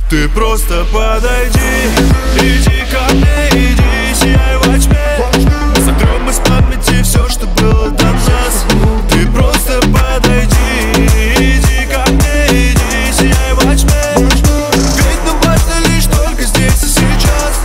Ты просто подойди, иди ко мне, иди, сияй во тьме. Мы сотрем из памяти все, что было до нас. Ты просто подойди, иди ко мне, иди, сияй во тьме. Ведь нам важно лишь только здесь и сейчас.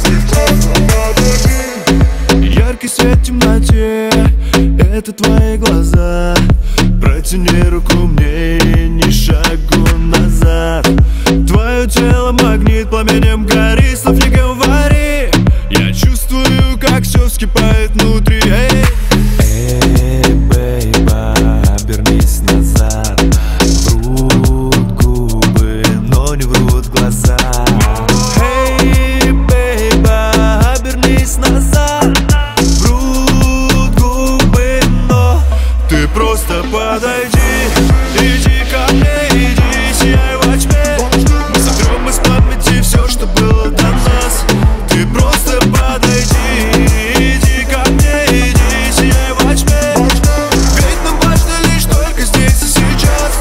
Яркий свет в темноте — это твои глаза. Протяни руку мне и ни шагу назад. Твое тело магнит, пламенем гори, слов не говори. Я чувствую, как все вскипает внутри. Эй, бейба, обернись назад. Врут губы, но не врут глаза. Эй, бейба, обернись назад. Врут губы, но ты просто подойди, иди ко мне, иди, сияй во тьме. Мы сотрем из памяти все, что было до нас. Ты просто подойди, иди ко мне, иди, сияй во тьме. Ведь нам важно лишь только здесь и сейчас.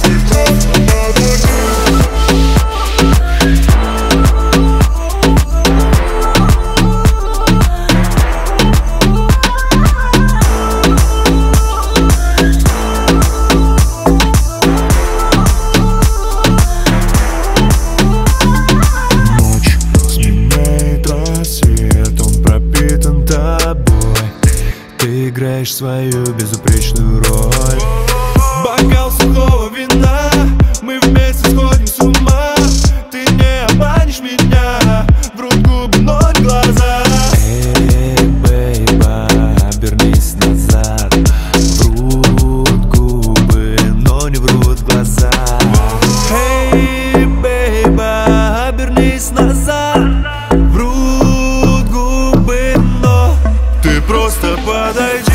Ночь сменяет рассвет, он пропитан тобой. Ты играешь свою безупречную роль. Бокал сухого вина, мы вместе сходим с ума. Ты не обманешь меня, врут губы, но не глаза. Эй, бейба, обернись назад. Врут губы, но не врут глаза. Эй, бейба, обернись назад. Врут губы, но ты просто подойди.